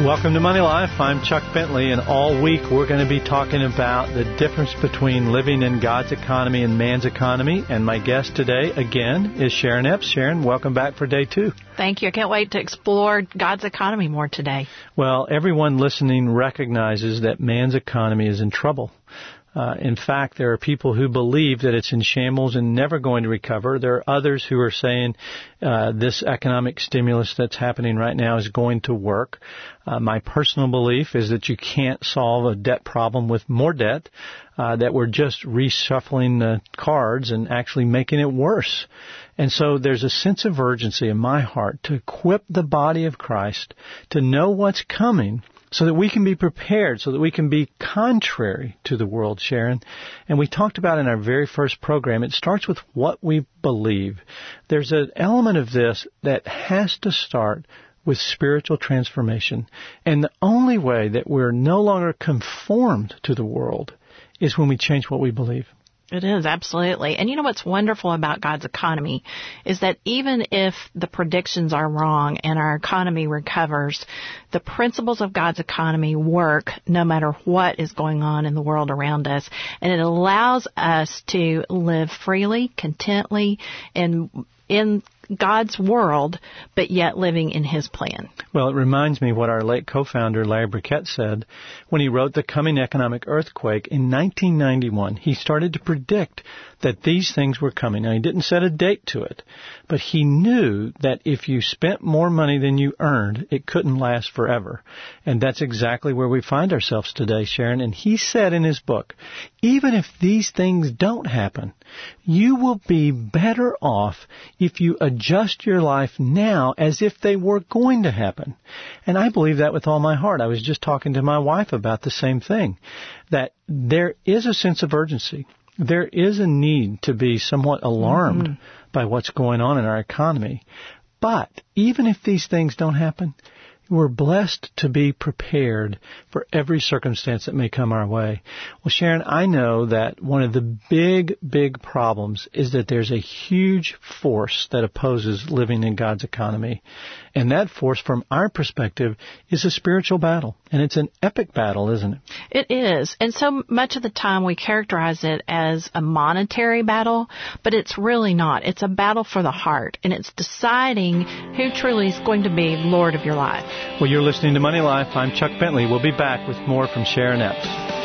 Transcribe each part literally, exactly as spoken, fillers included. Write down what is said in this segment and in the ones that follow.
Welcome to Money Life. I'm Chuck Bentley, and all week we're going to be talking about the difference between living in God's economy and man's economy. And my guest today, again, is Sharon Epps. Sharon, welcome back for day two. Thank you. I can't wait to explore God's economy more today. Well, everyone listening recognizes that man's economy is in trouble. Uh, in fact, there are people who believe that it's in shambles and never going to recover. There are others who are saying uh, this economic stimulus that's happening right now is going to work. Uh, my personal belief is that you can't solve a debt problem with more debt, uh, that we're just reshuffling the cards and actually making it worse. And so there's a sense of urgency in my heart to equip the body of Christ to know what's coming, so that we can be prepared, so that we can be contrary to the world, Sharon. And we talked about in our very first program, it starts with what we believe. There's an element of this that has to start with spiritual transformation. And the only way that we're no longer conformed to the world is when we change what we believe. It is, absolutely. And you know what's wonderful about God's economy is that even if the predictions are wrong and our economy recovers, the principles of God's economy work no matter what is going on in the world around us. And it allows us to live freely, contently, and in God's world, but yet living in His plan. Well, it reminds me what our late co-founder Larry Burkett said when he wrote The Coming Economic Earthquake in nineteen ninety-one. He started to predict that these things were coming. Now, he didn't set a date to it, but he knew that if you spent more money than you earned, it couldn't last forever. And that's exactly where we find ourselves today, Sharon. And he said in his book, even if these things don't happen, you will be better off if you adjust your life now as if they were going to happen. And I believe that with all my heart. I was just talking to my wife about the same thing, that there is a sense of urgency. There is a need to be somewhat alarmed mm-hmm. by what's going on in our economy. But even if these things don't happen, we're blessed to be prepared for every circumstance that may come our way. Well, Sharon, I know that one of the big, big problems is that there's a huge force that opposes living in God's economy. And that force, from our perspective, is a spiritual battle. And it's an epic battle, isn't it? It is. And so much of the time we characterize it as a monetary battle, but it's really not. It's a battle for the heart. And it's deciding who truly is going to be Lord of your life. Well, you're listening to Money Life. I'm Chuck Bentley. We'll be back with more from Sharon Epps.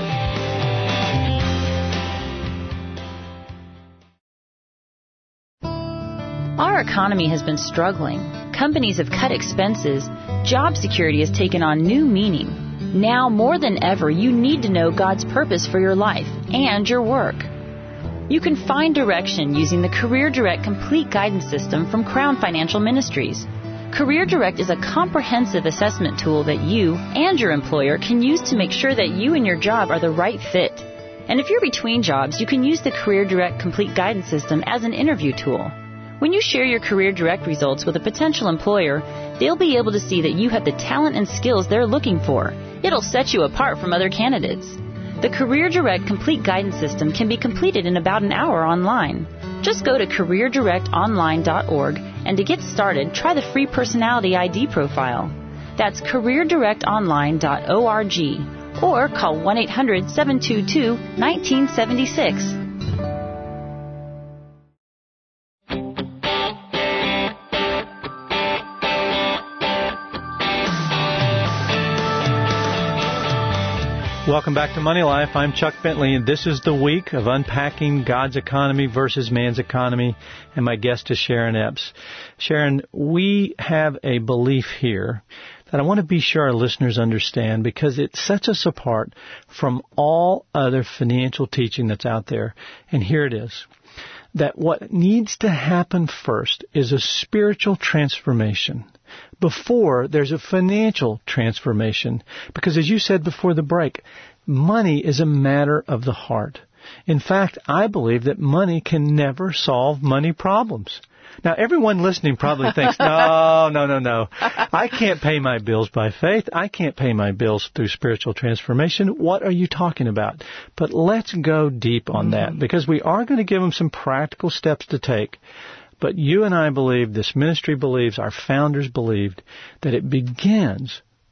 Our economy has been struggling. Companies have cut expenses. Job security has taken on new meaning. Now, more than ever, you need to know God's purpose for your life and your work. You can find direction using the Career Direct Complete Guidance System from Crown Financial Ministries. Career Direct is a comprehensive assessment tool that you and your employer can use to make sure that you and your job are the right fit. And if you're between jobs, you can use the Career Direct Complete Guidance System as an interview tool. When you share your Career Direct results with a potential employer, they'll be able to see that you have the talent and skills they're looking for. It'll set you apart from other candidates. The Career Direct Complete Guidance System can be completed in about an hour online. Just go to career direct online dot org, and to get started, try the free personality I D profile. That's career direct online dot org, or call one eight hundred seven two two one nine seven six. Welcome back to Money Life. I'm Chuck Bentley, and this is the week of unpacking God's economy versus man's economy, and my guest is Sharon Epps. Sharon, we have a belief here that I want to be sure our listeners understand, because it sets us apart from all other financial teaching that's out there. And here it is, that what needs to happen first is a spiritual transformation before there's a financial transformation. Because as you said before the break, money is a matter of the heart. In fact, I believe that money can never solve money problems. Now, everyone listening probably thinks, no, no, no, no. I can't pay my bills by faith. I can't pay my bills through spiritual transformation. What are you talking about? But let's go deep on that, because we are going to give them some practical steps to take. But you and I believe, this ministry believes, our founders believed, that it begins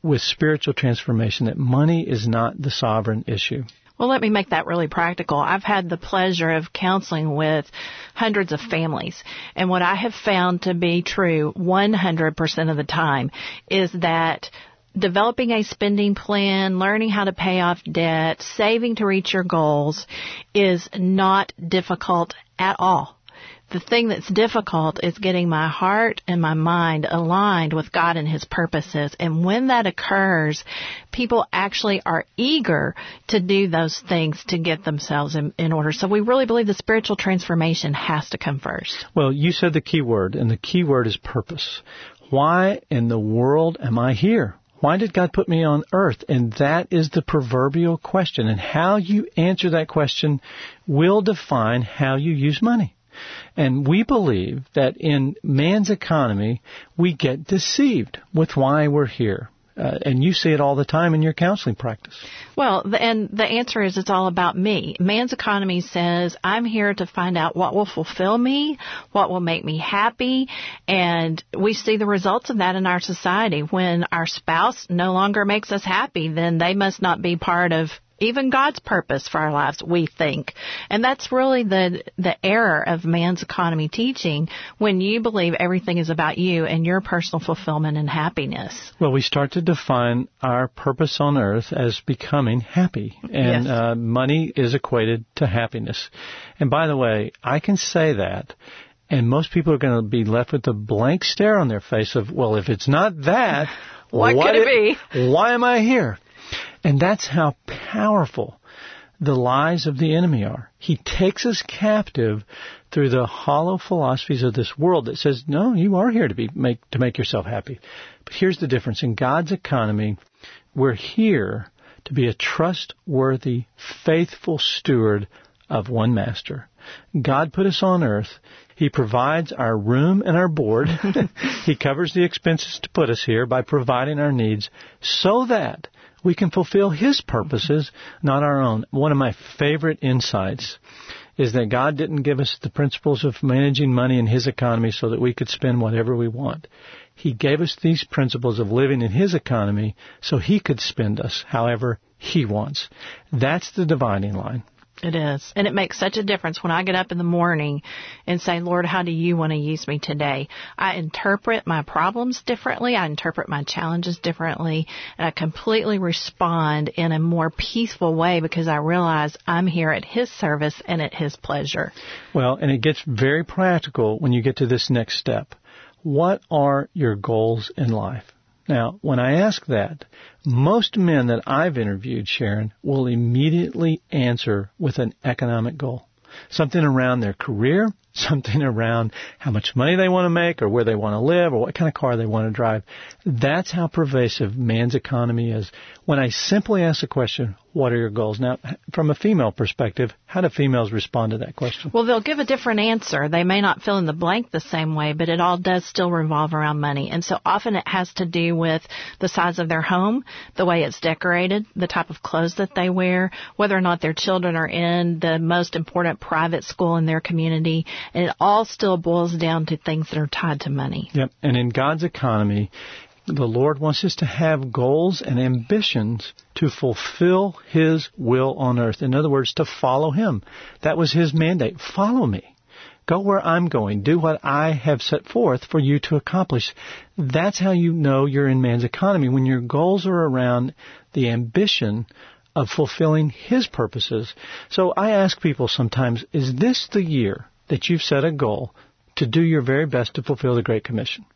with spiritual transformation that money is not the sovereign issue. Well, let me make that really practical. I've had the pleasure of counseling with hundreds of families, and what I have found to be true one hundred percent of the time is that developing a spending plan, learning how to pay off debt, saving to reach your goals is not difficult at all. The thing that's difficult is getting my heart and my mind aligned with God and His purposes. And when that occurs, people actually are eager to do those things to get themselves in, in order. So we really believe the spiritual transformation has to come first. Well, you said the key word, and the key word is purpose. Why in the world am I here? Why did God put me on earth? And that is the proverbial question. And how you answer that question will define how you use money. And we believe that in man's economy, we get deceived with why we're here. Uh, and you see it all the time in your counseling practice. Well, the, and the answer is it's all about me. Man's economy says, I'm here to find out what will fulfill me, what will make me happy, and we see the results of that in our society. When our spouse no longer makes us happy, then they must not be part of even God's purpose for our lives, we think. And that's really the the error of man's economy teaching, when you believe everything is about you and your personal fulfillment and happiness. Well, we start to define our purpose on earth as becoming happy. And yes. uh, money is equated to happiness. And by the way, I can say that, and most people are going to be left with a blank stare on their face of, well, if it's not that, what, what could it be? Why am I here? And that's how powerful the lies of the enemy are. He takes us captive through the hollow philosophies of this world that says, no, you are here to be make to make yourself happy. But here's the difference. In God's economy, we're here to be a trustworthy, faithful steward of one master. God put us on earth. He provides our room and our board. He covers the expenses to put us here by providing our needs so that we can fulfill His purposes, not our own. One of my favorite insights is that God didn't give us the principles of managing money in His economy so that we could spend whatever we want. He gave us these principles of living in His economy so He could spend us however He wants. That's the dividing line. It is. And it makes such a difference when I get up in the morning and say, Lord, how do you want to use me today? I interpret my problems differently. I interpret my challenges differently. And I completely respond in a more peaceful way because I realize I'm here at His service and at His pleasure. Well, and it gets very practical when you get to this next step. What are your goals in life? Now, when I ask that, most men that I've interviewed, Sharon, will immediately answer with an economic goal. Something around their career, something around how much money they want to make or where they want to live or what kind of car they want to drive. That's how pervasive man's economy is. When I simply ask the question, what are your goals? Now, from a female perspective, how do females respond to that question? Well, they'll give a different answer. They may not fill in the blank the same way, but it all does still revolve around money. And so often it has to do with the size of their home, the way it's decorated, the type of clothes that they wear, whether or not their children are in the most important private school in their community. And it all still boils down to things that are tied to money. Yep. And in God's economy, the Lord wants us to have goals and ambitions to fulfill His will on earth. In other words, to follow Him. That was His mandate. Follow me. Go where I'm going. Do what I have set forth for you to accomplish. That's how you know you're in man's economy, when your goals are around the ambition of fulfilling His purposes. So I ask people sometimes, is this the year that you've set a goal to do your very best to fulfill the Great Commission?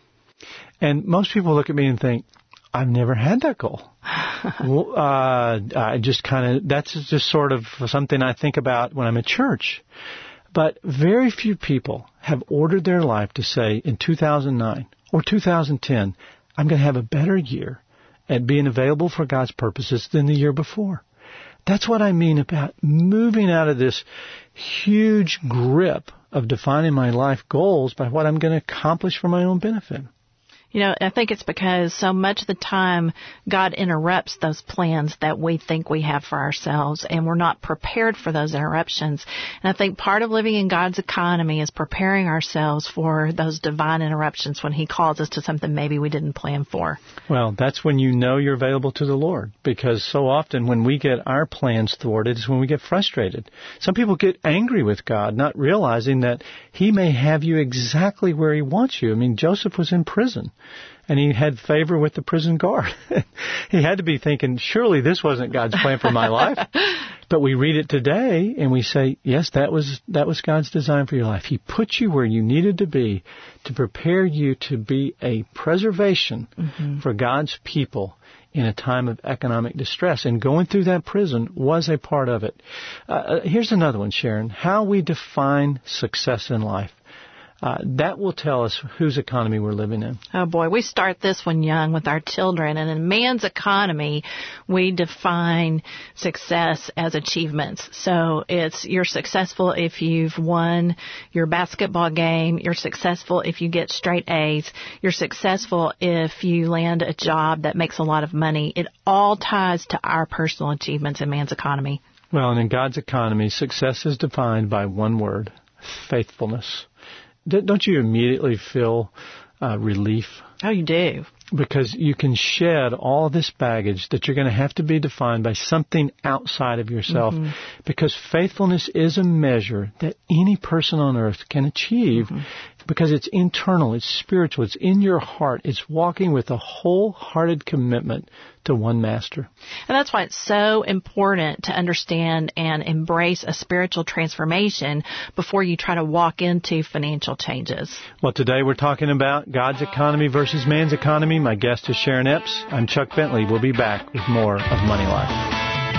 And most people look at me and think, I've never had that goal. well, uh, I just kind of, that's just sort of something I think about when I'm at church. But very few people have ordered their life to say in two thousand nine or two thousand ten, I'm going to have a better year at being available for God's purposes than the year before. That's what I mean about moving out of this huge grip of defining my life goals by what I'm going to accomplish for my own benefit. You know, I think it's because so much of the time God interrupts those plans that we think we have for ourselves, and we're not prepared for those interruptions. And I think part of living in God's economy is preparing ourselves for those divine interruptions when He calls us to something maybe we didn't plan for. Well, that's when you know you're available to the Lord, because so often when we get our plans thwarted is when we get frustrated. Some people get angry with God, not realizing that He may have you exactly where He wants you. I mean, Joseph was in prison, and he had favor with the prison guard. He had to be thinking, surely this wasn't God's plan for my life. But we read it today, and we say, yes, that was that was God's design for your life. He put you where you needed to be to prepare you to be a preservation mm-hmm. for God's people in a time of economic distress. And going through that prison was a part of it. Uh, here's another one, Sharon. How we define success in life. Uh, that will tell us whose economy we're living in. Oh, boy. We start this one young with our children. And in man's economy, we define success as achievements. So it's you're successful if you've won your basketball game. You're successful if you get straight A's. You're successful if you land a job that makes a lot of money. It all ties to our personal achievements in man's economy. Well, and in God's economy, success is defined by one word, faithfulness. Don't you immediately feel uh, relief? Oh, you do. Because you can shed all this baggage that you're going to have to be defined by something outside of yourself. Mm-hmm. Because faithfulness is a measure that any person on earth can achieve mm-hmm. because it's internal, it's spiritual, it's in your heart. It's walking with a wholehearted commitment to one master. And that's why it's so important to understand and embrace a spiritual transformation before you try to walk into financial changes. Well, today we're talking about God's economy versus man's economy. My guest is Sharon Epps. I'm Chuck Bentley. We'll be back with more of Money Life.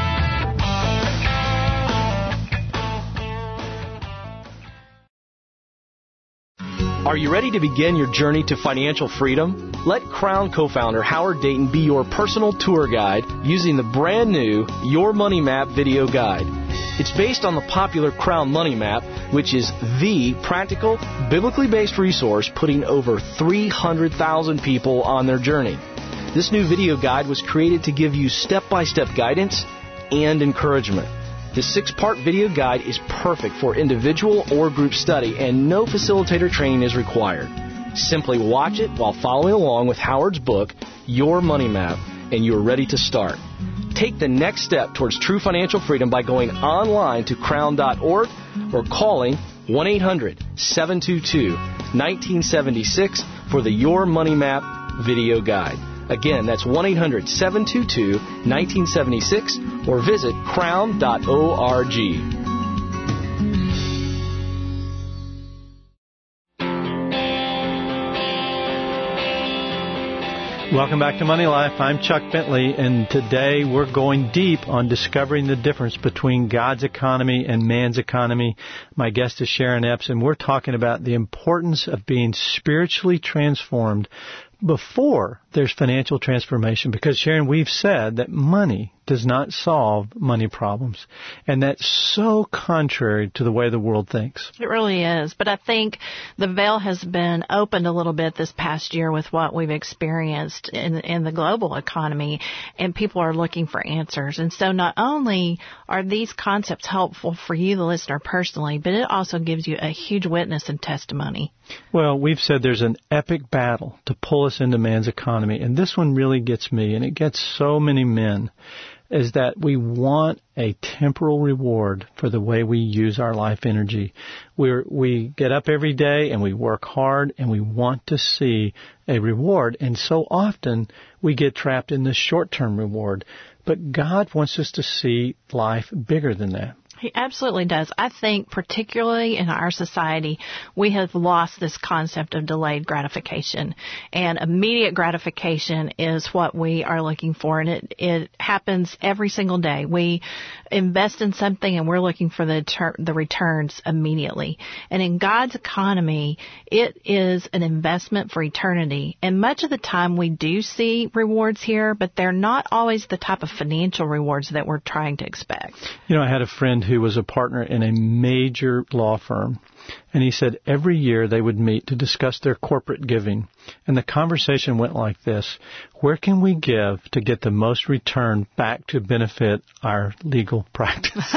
Are you ready to begin your journey to financial freedom? Let Crown co-founder Howard Dayton be your personal tour guide using the brand new Your Money Map video guide. It's based on the popular Crown Money Map, which is the practical, biblically based resource putting over three hundred thousand people on their journey. This new video guide was created to give you step-by-step guidance and encouragement. This six-part video guide is perfect for individual or group study, and no facilitator training is required. Simply watch it while following along with Howard's book, Your Money Map, and you're ready to start. Take the next step towards true financial freedom by going online to crown dot org or calling one eight hundred seven two two one nine seven six for the Your Money Map video guide. Again, that's one eight hundred seven two two one nine seven six or visit crown dot org. Welcome back to Money Life. I'm Chuck Bentley, and today we're going deep on discovering the difference between God's economy and man's economy. My guest is Sharon Epps, and we're talking about the importance of being spiritually transformed before there's financial transformation. Because, Sharon, we've said that money does not solve money problems. And that's so contrary to the way the world thinks. It really is. But I think the veil has been opened a little bit this past year with what we've experienced in, in the global economy, and people are looking for answers. And so not only are these concepts helpful for you, the listener, personally, but it also gives you a huge witness and testimony. Well, we've said there's an epic battle to pull us into man's economy, and this one really gets me, and it gets so many men, is that we want a temporal reward for the way we use our life energy. We're, we get up every day and we work hard and we want to see a reward, and so often we get trapped in the short-term reward. But God wants us to see life bigger than that. He absolutely does. I think particularly in our society, we have lost this concept of delayed gratification. And immediate gratification is what we are looking for. And it, it happens every single day. We invest in something and we're looking for the ter- the returns immediately. And in God's economy, it is an investment for eternity. And much of the time we do see rewards here, but they're not always the type of financial rewards that we're trying to expect. You know, I had a friend who who was a partner in a major law firm. And he said every year they would meet to discuss their corporate giving. And the conversation went like this: where can we give to get the most return back to benefit our legal practice?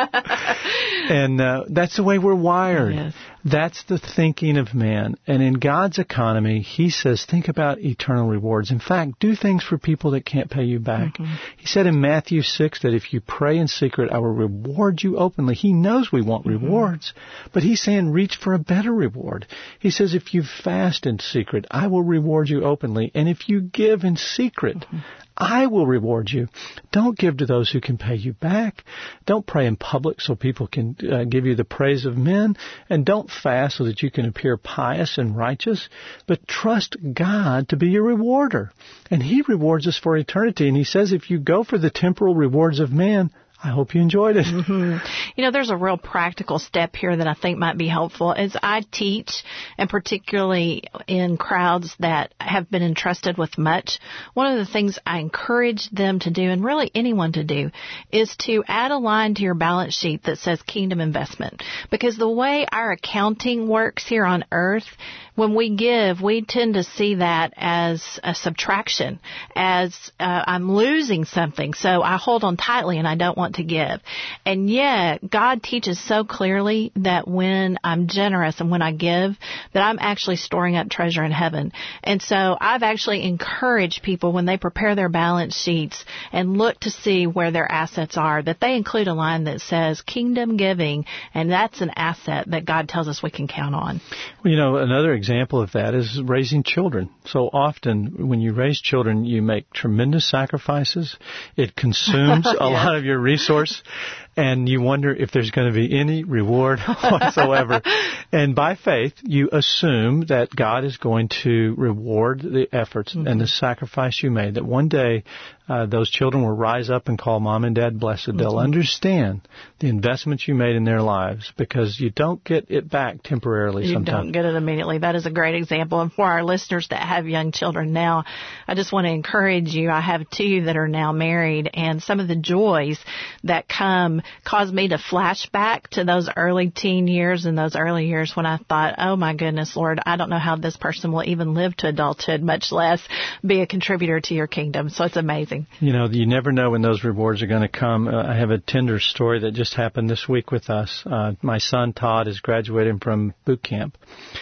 And uh, that's the way we're wired. Yes. That's the thinking of man. And in God's economy, he says, think about eternal rewards. In fact, do things for people that can't pay you back. Mm-hmm. He said in Matthew six that if you pray in secret, I will reward you openly. He knows we want mm-hmm. rewards, but he's saying reach for a better reward. He says if you fast in secret, I will reward you openly. And if you give in secret, mm-hmm. I will reward you. Don't give to those who can pay you back. Don't pray in public so people can uh, give you the praise of men. And don't fast so that you can appear pious and righteous. But trust God to be your rewarder. And he rewards us for eternity. And he says if you go for the temporal rewards of man, I hope you enjoyed it. Mm-hmm. You know, there's a real practical step here that I think might be helpful. As I teach, and particularly in crowds that have been entrusted with much, one of the things I encourage them to do, and really anyone to do, is to add a line to your balance sheet that says kingdom investment. Because the way our accounting works here on earth, when we give, we tend to see that as a subtraction, as uh, I'm losing something, so I hold on tightly and I don't want to give. And yet, God teaches so clearly that when I'm generous and when I give, that I'm actually storing up treasure in heaven. And so I've actually encouraged people when they prepare their balance sheets and look to see where their assets are, that they include a line that says kingdom giving, and that's an asset that God tells us we can count on. Well, you know, another example example of that is raising children. So often when you raise children, you make tremendous sacrifices. It consumes a yeah. lot of your resource, and you wonder if there's going to be any reward whatsoever. And by faith, you assume that God is going to reward the efforts mm-hmm. and the sacrifice you made, that one day uh, those children will rise up and call mom and dad blessed. Mm-hmm. They'll understand the investments you made in their lives, because you don't get it back temporarily you sometimes. You don't get it immediately. That is a great example. And for our listeners that have young children now, I just want to encourage you. I have two that are now married, and some of the joys that come cause me to flash back to those early teen years and those early years when I thought, oh my goodness, Lord, I don't know how this person will even live to adulthood, much less be a contributor to your kingdom. So it's amazing. You know, you never know when those rewards are going to come. Uh, I have a tender story that just happened this week with us. Uh, my son, Todd, is graduating from boot camp.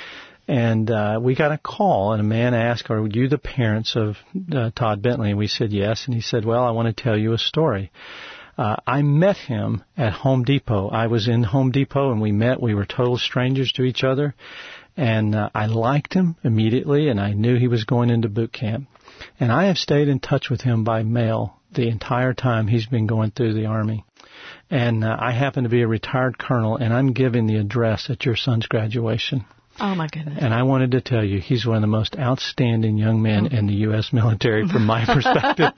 And uh, we got a call, and a man asked, are you the parents of uh, Todd Bentley? And we said yes. And he said, well, I want to tell you a story. Uh, I met him at Home Depot. I was in Home Depot, and we met. We were total strangers to each other. And uh, I liked him immediately, and I knew he was going into boot camp. And I have stayed in touch with him by mail the entire time he's been going through the Army. And uh, I happen to be a retired colonel, and I'm giving the address at your son's graduation. Oh, my goodness. And I wanted to tell you, he's one of the most outstanding young men mm-hmm. in the U S military from my perspective.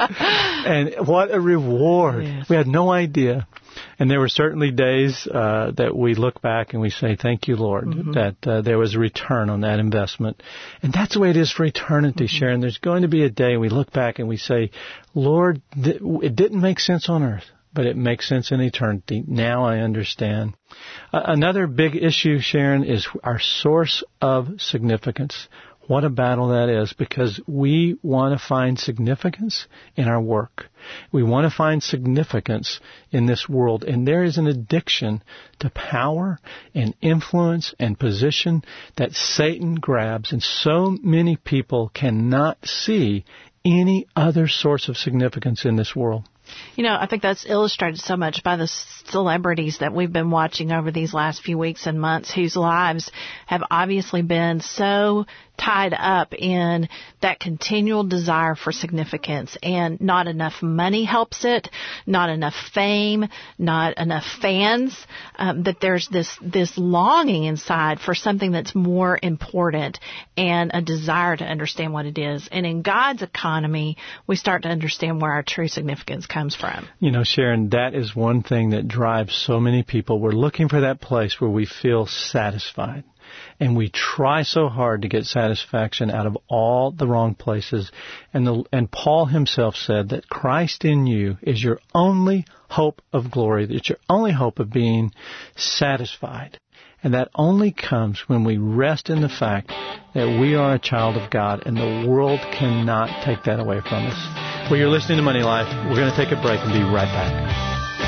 And what a reward. Yes. We had no idea. And there were certainly days uh, that we look back and we say, thank you, Lord, mm-hmm. that uh, there was a return on that investment. And that's the way it is for eternity, mm-hmm. Sharon. There's going to be a day we look back and we say, Lord, th- it didn't make sense on earth, but it makes sense in eternity. Now I understand. Uh, another big issue, Sharon, is our source of significance. What a battle that is, because we want to find significance in our work. We want to find significance in this world. And there is an addiction to power and influence and position that Satan grabs. And so many people cannot see any other source of significance in this world. You know, I think that's illustrated so much by the celebrities that we've been watching over these last few weeks and months, whose lives have obviously been so tied up in that continual desire for significance, and not enough money helps it, not enough fame, not enough fans, um, that there's this this longing inside for something that's more important, and a desire to understand what it is. And in God's economy, we start to understand where our true significance comes from. You know, Sharon, that is one thing that drives so many people. We're looking for that place where we feel satisfied. And we try so hard to get satisfaction out of all the wrong places. And the, and Paul himself said that Christ in you is your only hope of glory. It's your only hope of being satisfied. And that only comes when we rest in the fact that we are a child of God, and the world cannot take that away from us. Well, you're listening to Money Life. We're going to take a break and be right back.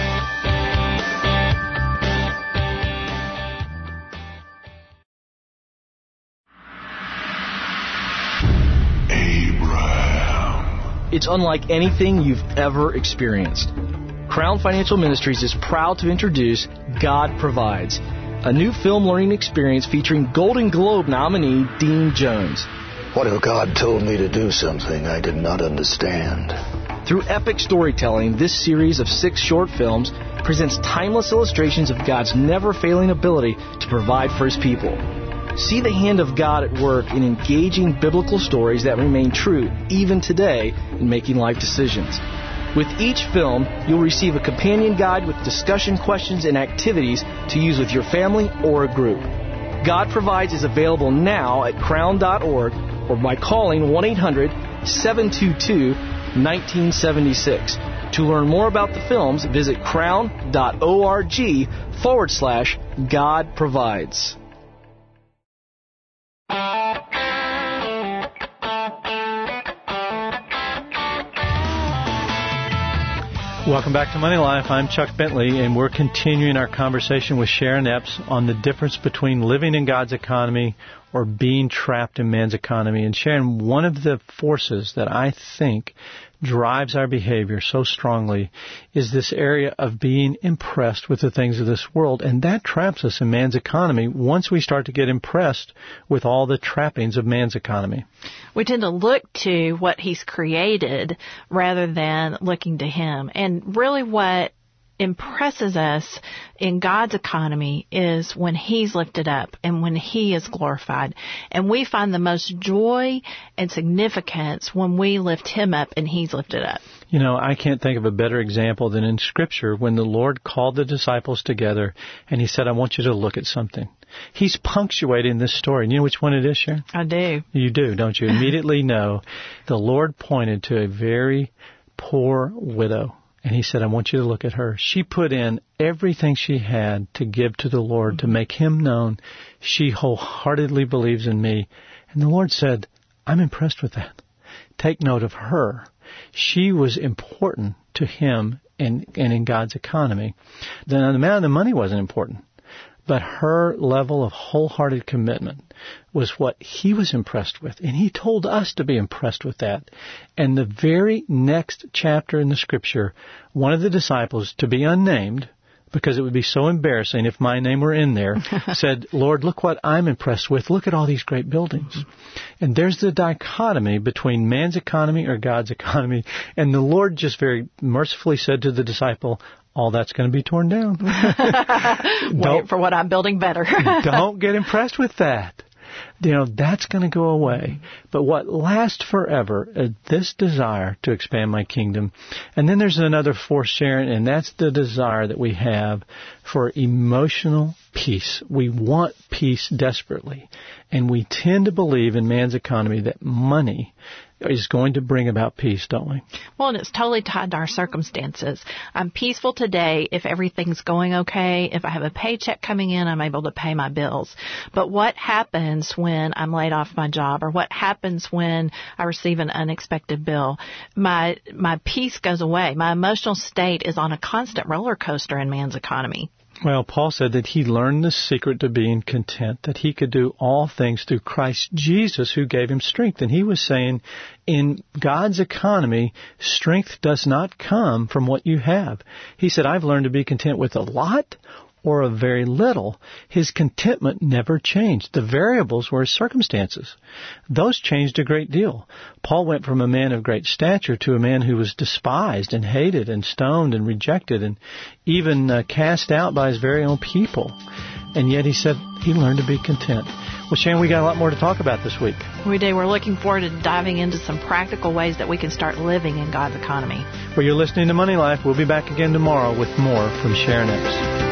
It's unlike anything you've ever experienced. Crown Financial Ministries is proud to introduce God Provides, a new film learning experience featuring Golden Globe nominee Dean Jones. What if God told me to do something I did not understand? Through epic storytelling, this series of six short films presents timeless illustrations of God's never-failing ability to provide for His people. See the hand of God at work in engaging biblical stories that remain true even today in making life decisions. With each film, you'll receive a companion guide with discussion questions and activities to use with your family or a group. God Provides is available now at crown dot org or by calling one eight hundred seven two two one nine seven six. To learn more about the films, visit crown dot org forward slash God Provides. Welcome back to Money Life. I'm Chuck Bentley, and we're continuing our conversation with Sharon Epps on the difference between living in God's economy or being trapped in man's economy. And Sharon, one of the forces that I think drives our behavior so strongly is this area of being impressed with the things of this world, and that traps us in man's economy once we start to get impressed with all the trappings of man's economy. We tend to look to what He's created rather than looking to Him. And really what impresses us in God's economy is when He's lifted up and when He is glorified. And we find the most joy and significance when we lift Him up and He's lifted up. You know, I can't think of a better example than in Scripture when the Lord called the disciples together and He said, I want you to look at something. He's punctuating this story. And you know which one it is, Sharon? I do. You do, don't you? Immediately know. The Lord pointed to a very poor widow. And He said, I want you to look at her. She put in everything she had to give to the Lord, to make Him known. She wholeheartedly believes in me. And the Lord said, I'm impressed with that. Take note of her. She was important to Him and, and in God's economy. The, the amount of the money wasn't important. But her level of wholehearted commitment was what He was impressed with. And He told us to be impressed with that. And the very next chapter in the Scripture, one of the disciples, to be unnamed, because it would be so embarrassing if my name were in there, said, Lord, look what I'm impressed with. Look at all these great buildings. And there's the dichotomy between man's economy or God's economy. And the Lord just very mercifully said to the disciple, all that's going to be torn down. Wait for what I'm building better. Don't get impressed with that. You know, that's going to go away. But what lasts forever is this desire to expand my kingdom. And then there's another force, Sharon, and that's the desire that we have for emotional peace. We want peace desperately. And we tend to believe in man's economy that money is going to bring about peace, don't we? Well, and it's totally tied to our circumstances. I'm peaceful today if everything's going okay. If I have a paycheck coming in, I'm able to pay my bills. But what happens when I'm laid off my job, or what happens when I receive an unexpected bill? My my peace goes away. My emotional state is on a constant roller coaster in man's economy. Well, Paul said that he learned the secret to being content, that he could do all things through Christ Jesus who gave him strength. And he was saying, in God's economy, strength does not come from what you have. He said, I've learned to be content with a lot or a very little. His contentment never changed. The variables were his circumstances. Those changed a great deal. Paul went from a man of great stature to a man who was despised and hated and stoned and rejected and even uh, cast out by his very own people. And yet he said he learned to be content. Well, Sharon, we got a lot more to talk about this week. We do. We're looking forward to diving into some practical ways that we can start living in God's economy. Well, you're listening to Money Life. We'll be back again tomorrow with more from Sharon Epps.